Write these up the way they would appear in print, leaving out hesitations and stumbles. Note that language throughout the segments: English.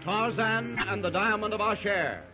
Tarzan and the Diamond of Asher.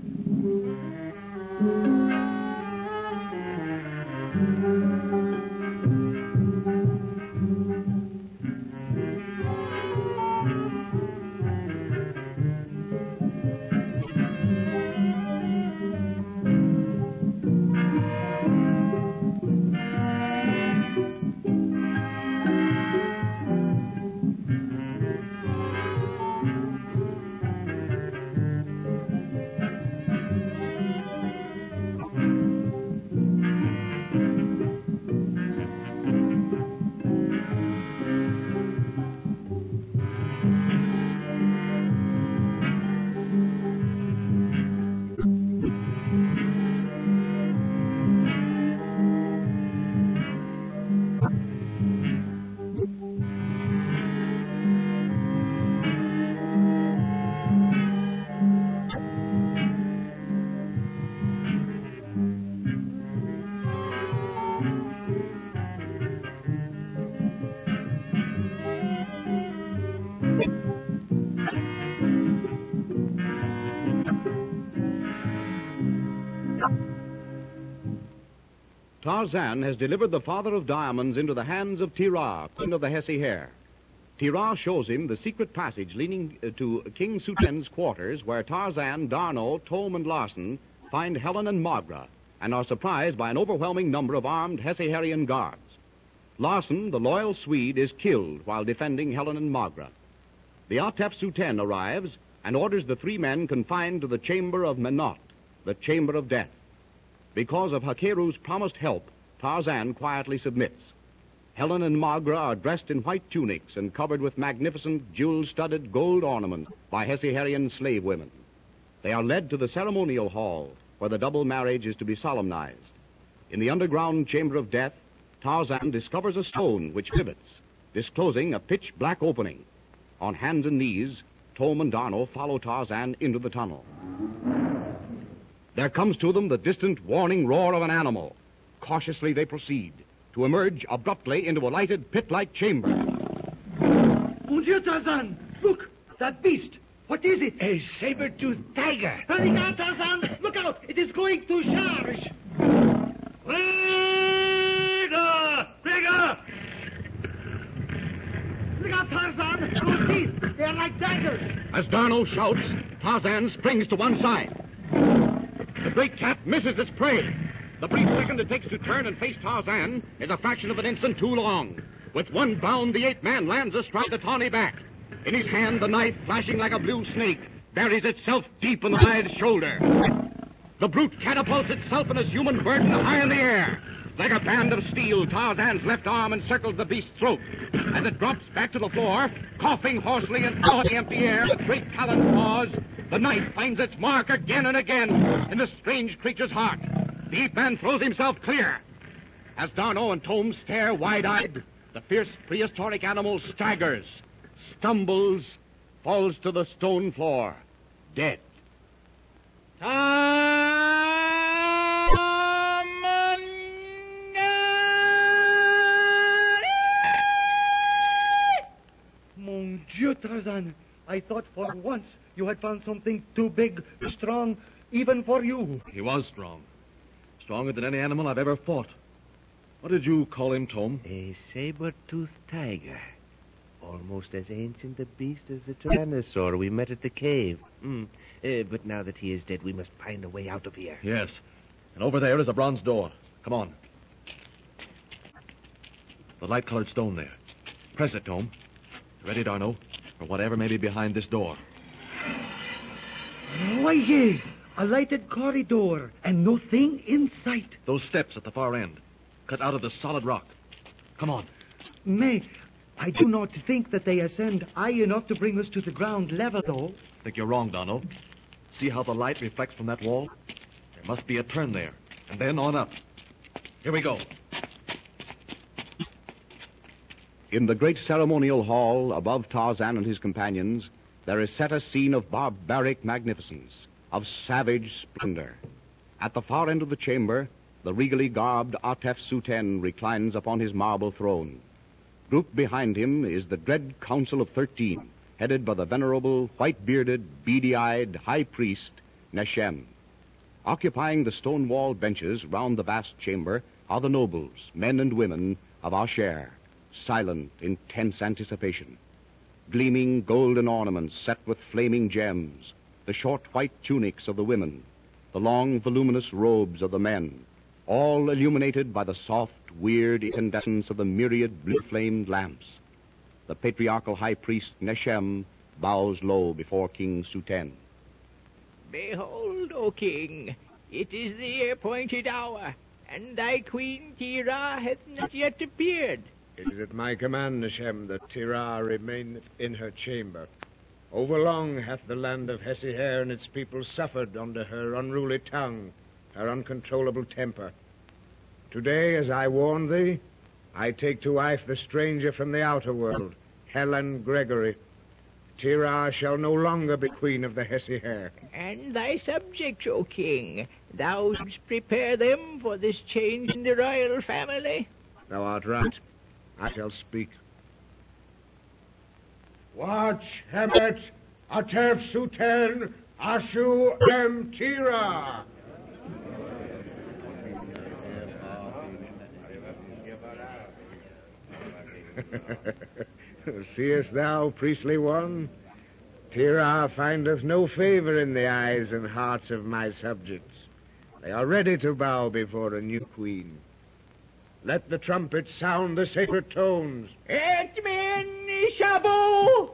Tarzan has delivered the father of diamonds into the hands of Tira, queen of the Hesse Hare. Tira shows him the secret passage leading to King Suten's quarters, where Tarzan, D'Arnot, Tome, and Larsen find Helen and Magra and are surprised by an overwhelming number of armed Hesse-Harian guards. Larsen, the loyal Swede, is killed while defending Helen and Magra. The Atef Suten arrives and orders the three men confined to the chamber of Menot, the chamber of death. Because of Hakeru's promised help, Tarzan quietly submits. Helen and Magra are dressed in white tunics and covered with magnificent jewel-studded gold ornaments by Hesse-Harian slave women. They are led to the ceremonial hall, where the double marriage is to be solemnized. In the underground chamber of death, Tarzan discovers a stone which pivots, disclosing a pitch-black opening. On hands and knees, Tome and D'Arnot follow Tarzan into the tunnel. There comes to them the distant warning roar of an animal. Cautiously they proceed, to emerge abruptly into a lighted pit-like chamber. Mon Dieu, Tarzan! Look! That beast! What is it? A saber-toothed tiger. Hurry now, Tarzan! Look out! It is going to charge! Trigger! Trigger! Look out, Tarzan! Those teeth! They are like daggers! As D'Arnot shouts, Tarzan springs to one side. The great cat misses its prey. The brief second it takes to turn and face Tarzan is a fraction of an instant too long. With one bound, the ape man lands astride the tawny back. In his hand, the knife, flashing like a blue snake, buries itself deep in the hide's shoulder. The brute catapults itself and its human burden high in the air. Like a band of steel, Tarzan's left arm encircles the beast's throat. As it drops back to the floor, coughing hoarsely and clawing the empty air with great taloned paws, the knife finds its mark again and again in the strange creature's heart. The ape man throws himself clear. As D'Arnot and Tome stare wide-eyed, the fierce prehistoric animal staggers, stumbles, falls to the stone floor, dead. Mon Dieu, Tarzan, I thought for once you had found something too big, strong, even for you. He was strong. Stronger than any animal I've ever fought. What did you call him, Tome? A saber-toothed tiger. Almost as ancient a beast as the tyrannosaur we met at the cave. But now that he is dead, we must find a way out of here. Yes. And over there is a bronze door. Come on. The light-colored stone there. Press it, Tome. Ready, D'Arnot, for whatever may be behind this door. Why, yeah. A lighted corridor, and no thing in sight. Those steps at the far end, cut out of the solid rock. Come on. Mais, I do not think that they ascend high enough to bring us to the ground level, though. I think you're wrong, D'Arnot. See how the light reflects from that wall? There must be a turn there, and then on up. Here we go. In the great ceremonial hall above Tarzan and his companions, there is set a scene of barbaric magnificence, of savage splendor. At the far end of the chamber, the regally garbed Atef Suten reclines upon his marble throne. Grouped behind him is the dread Council of 13, headed by the venerable, white-bearded, beady-eyed high priest, Neshem. Occupying the stone-walled benches round the vast chamber are the nobles, men and women of Asher, silent in tense anticipation. Gleaming golden ornaments set with flaming gems, the short white tunics of the women, the long voluminous robes of the men, all illuminated by the soft, weird incandescence of the myriad blue-flamed lamps. The patriarchal high priest Neshem bows low before King Suten. Behold, O king, it is the appointed hour, and thy queen Tira hath not yet appeared. It is at my command, Neshem, that Tira remain in her chamber. Overlong hath the land of Hesiher and its people suffered under her unruly tongue, her uncontrollable temper. Today, as I warned thee, I take to wife the stranger from the outer world, Helen Gregory. Tira shall no longer be queen of the Hesiher. And thy subjects, O king, thou shouldst prepare them for this change in the royal family. Thou art right. I shall speak. Watch, Hemet, Atef Suten, Ashu Em Tira. Seest thou, priestly one? Tira findeth no favor in the eyes and hearts of my subjects. They are ready to bow before a new queen. Let the trumpets sound the sacred tones. Et min shabu!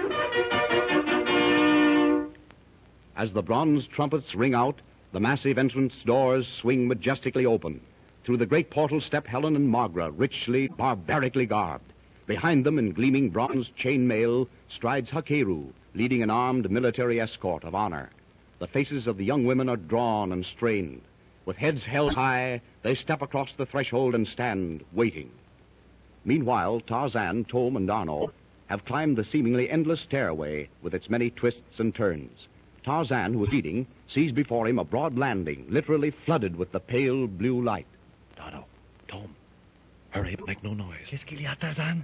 As the bronze trumpets ring out, the massive entrance doors swing majestically open. Through the great portal step Helen and Magra, richly, barbarically garbed. Behind them, in gleaming bronze chainmail, strides Hakeru, leading an armed military escort of honor. The faces of the young women are drawn and strained. With heads held high, they step across the threshold and stand, waiting. Meanwhile, Tarzan, Tom, and D'Arnot have climbed the seemingly endless stairway with its many twists and turns. Tarzan, who is leading, sees before him a broad landing, literally flooded with the pale blue light. D'Arnot, Tom, hurry, but make no noise. Qu'est-ce qu'il y a, Tarzan?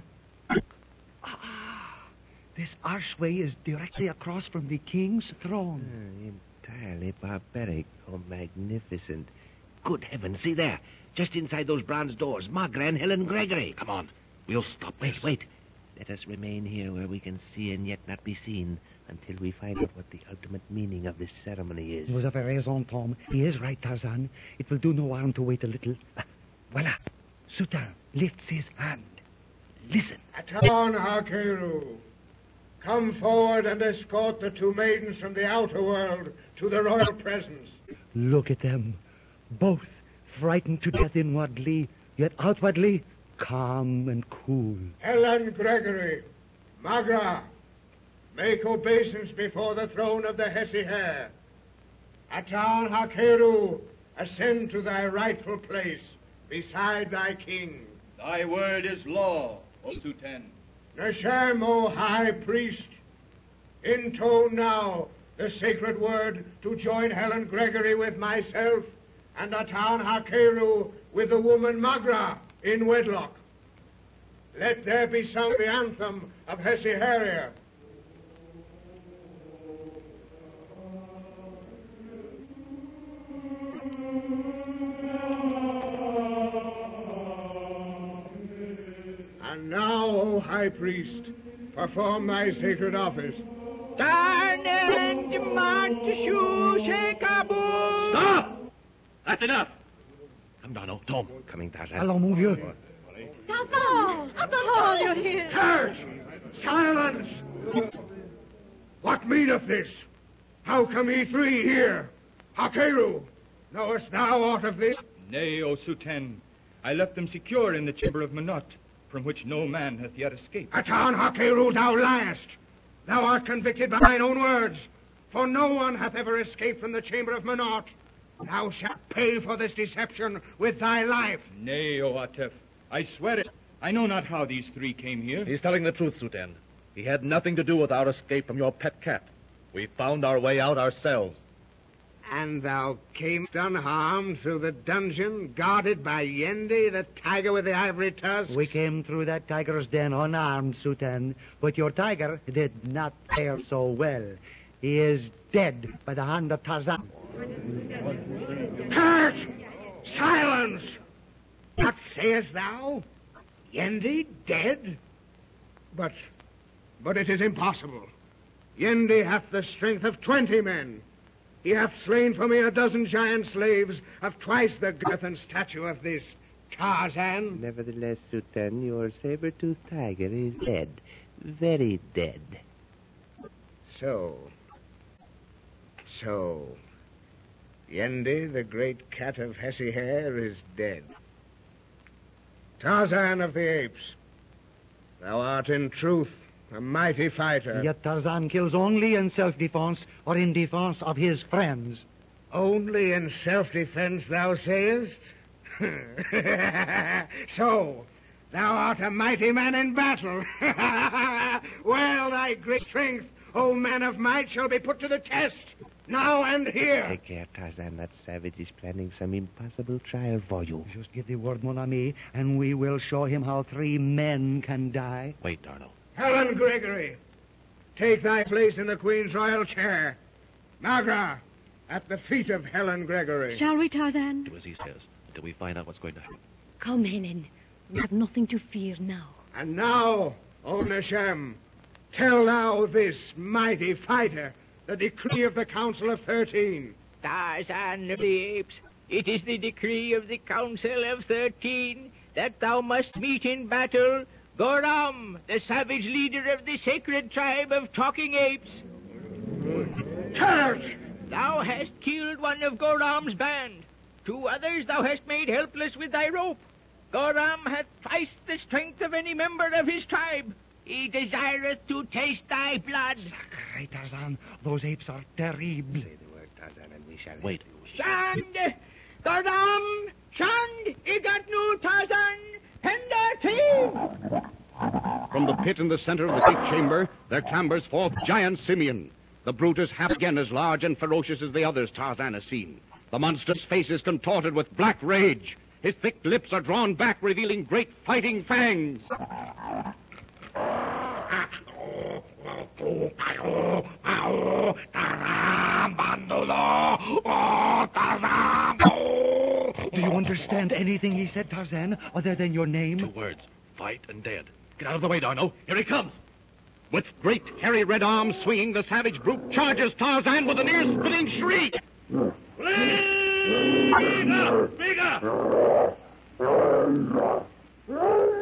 This archway is directly across from the king's throne. Entirely barbaric. Oh, magnificent. Good heavens, see there. Just inside those bronze doors, Magra and Helen Gregory. Come on, we'll stop this. Wait. Let us remain here where we can see and yet not be seen until we find out what the ultimate meaning of this ceremony is. Vous avez raison, Tom. He is right, Tarzan. It will do no harm to wait a little. Voilà. Suten lifts his hand. Listen. Atan Hakeru, come forward and escort the two maidens from the outer world to the royal presence. Look at them. Both frightened to death inwardly, yet outwardly calm and cool. Helen Gregory, Magra, make obeisance before the throne of the Hesiher. Atan Hakeru, ascend to thy rightful place beside thy king. Thy word is law, O Suten. Neshem, O high priest, intone now the sacred word to join Helen Gregory with myself and Atan Hakeru with the woman Magra in wedlock. Let there be sung the anthem of Hesiheria. And now, O high priest, perform thy sacred office. Stop! That's enough. Come, D'Arnot, Tom. Coming, Tarzan. Allons, mon vieux. Tarzan, you're here. Curse! Silence! What meaneth this? How come ye three here? Hakeru, knowest thou aught of this? Nay, O Suten. I left them secure in the chamber of Menot, from which no man hath yet escaped. Atan Hakeru, thou liest. Thou art convicted by thine own words, for no one hath ever escaped from the chamber of Menot. Thou shalt pay for this deception with thy life. Nay, O Atef, I swear it. I know not how these three came here. He's telling the truth, Suten. He had nothing to do with our escape from your pet cat. We found our way out ourselves. And thou camest unharmed through the dungeon, guarded by Yendi, the tiger with the ivory tusks? We came through that tiger's den unarmed, Sultan, but your tiger did not fare so well. He is dead by the hand of Tarzan. Kurt! Silence! What sayest thou? Yendi dead? But it is impossible. Yendi hath the strength of 20 men. He hath slain for me a dozen giant slaves of twice the girth and stature of this Tarzan. Nevertheless, Sultan, your saber-toothed tiger is dead. Very dead. So, Yendi, the great cat of Hesse hair, is dead. Tarzan of the apes, thou art in truth a mighty fighter. Yet Tarzan kills only in self-defense or in defense of his friends. Only in self-defense, thou sayest? So, thou art a mighty man in battle. Well, thy great strength, O man of might, shall be put to the test, now and here. Take care, Tarzan. That savage is planning some impossible trial for you. Just give the word, mon ami, and we will show him how 3 men can die. Wait, Darno. Helen Gregory, take thy place in the Queen's royal chair. Magra, at the feet of Helen Gregory. Shall we, Tarzan? Do as he says, until we find out what's going to happen. Come, Helen. We have nothing to fear now. And now, O Neshem, tell thou this mighty fighter the decree of the Council of 13. Tarzan of the Apes, it is the decree of the Council of 13 that thou must meet in battle Goram, the savage leader of the sacred tribe of talking apes. Kurt! Thou hast killed one of Goram's band. 2 others thou hast made helpless with thy rope. Goram hath twice the strength of any member of his tribe. He desireth to taste thy blood. Sacre, Tarzan, those apes are terrible. Say the word, Tarzan, and we shall... Wait. Shand! Goram! Shand! Igatnu Tarzan! Henda team! From the pit in the center of the great chamber, there clambers forth giant Simeon. The brute is half again as large and ferocious as the others Tarzan has seen. The monster's face is contorted with black rage. His thick lips are drawn back, revealing great fighting fangs. Do you understand anything he said, Tarzan, other than your name? 2 words. Fight and dead. Get out of the way, Darno. Here he comes. With great hairy red arms swinging, the savage brute charges Tarzan with an ear-splitting shriek. Bigger! Bigger!